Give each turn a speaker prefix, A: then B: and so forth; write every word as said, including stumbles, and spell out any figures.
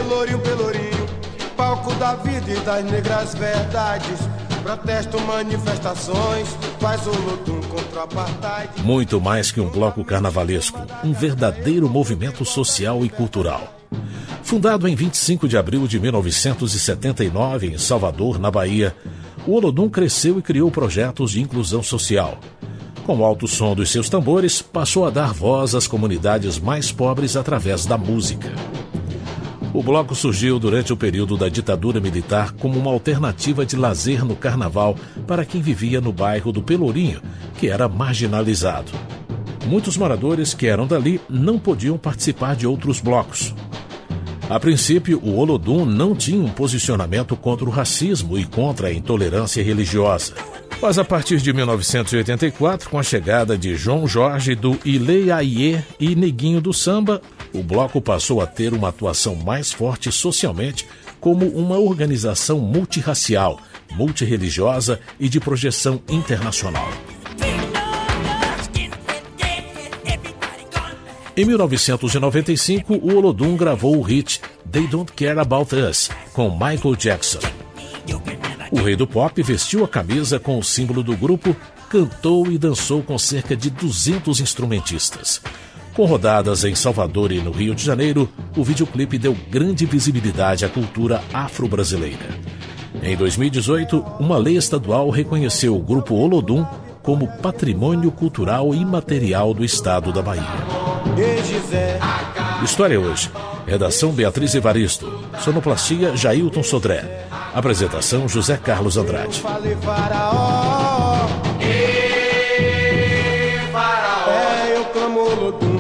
A: Pelourinho, Pelourinho, palco da vida e das negras verdades. Protesto, manifestações, faz o Olodum contra o apartheid.
B: Muito mais que um bloco carnavalesco, um verdadeiro movimento social e cultural. Fundado em vinte e cinco de abril de mil novecentos e setenta e nove, em Salvador, na Bahia, o Olodum cresceu e criou projetos de inclusão social. Com o alto som dos seus tambores, passou a dar voz às comunidades mais pobres através da música. O bloco surgiu durante o período da ditadura militar como uma alternativa de lazer no carnaval para quem vivia no bairro do Pelourinho, que era marginalizado. Muitos moradores que eram dali não podiam participar de outros blocos. A princípio, o Olodum não tinha um posicionamento contra o racismo e contra a intolerância religiosa. Mas a partir de mil novecentos e oitenta e quatro, com a chegada de João Jorge do Ilê Aie e Neguinho do Samba, o bloco passou a ter uma atuação mais forte socialmente como uma organização multirracial, multirreligiosa e de projeção internacional. Em mil novecentos e noventa e cinco, o Olodum gravou o hit They Don't Care About Us, com Michael Jackson. O rei do pop vestiu a camisa com o símbolo do grupo, cantou e dançou com cerca de duzentos instrumentistas. Com rodadas em Salvador e no Rio de Janeiro, o videoclipe deu grande visibilidade à cultura afro-brasileira. Em dois mil e dezoito, uma lei estadual reconheceu o grupo Olodum como patrimônio cultural imaterial do estado da Bahia. História hoje. Redação Beatriz Evaristo. Sonoplastia Jailton Sodré. Apresentação José Carlos Andrade.
A: É, eu clamo Olodum.